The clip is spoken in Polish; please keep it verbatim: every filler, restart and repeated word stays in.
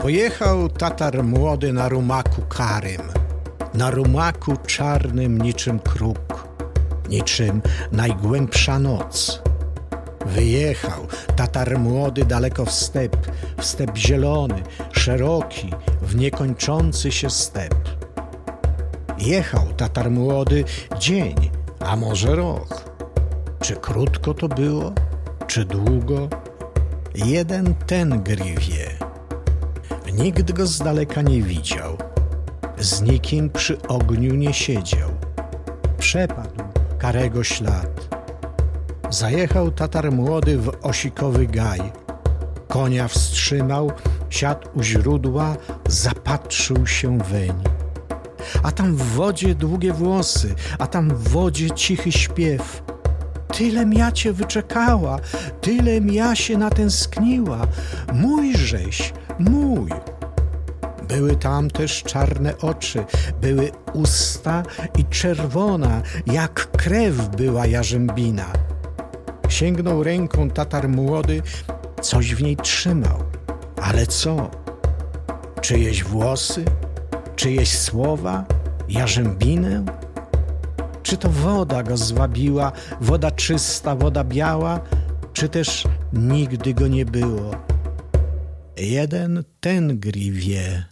Pojechał Tatar młody na rumaku karym, na rumaku czarnym niczym kruk, niczym najgłębsza noc. Wyjechał Tatar młody daleko w step, w step zielony, szeroki, w niekończący się step. Jechał Tatar młody dzień, a może rok. Czy krótko to było, czy długo? Jeden Tengri wie. Nikt go z daleka nie widział, z nikim przy ogniu nie siedział. Przepadł karego ślad. Zajechał Tatar młody w osikowy gaj. Konia wstrzymał, siadł u źródła, zapatrzył się weń. A tam w wodzie długie włosy, a tam w wodzie cichy śpiew. Tylem ja cię wyczekała, tylem ja się natęskniła. Mójżeś, mój. Były tam też czarne oczy, były usta i czerwona, jak krew była jarzębina. Sięgnął ręką Tatar młody, coś w niej trzymał. Ale co? Czyjeś włosy? Czyjeś słowa? Jarzębinę? Czy to woda go zwabiła, woda czysta, woda biała, czy też nigdy go nie było? Jeden Tengri wie.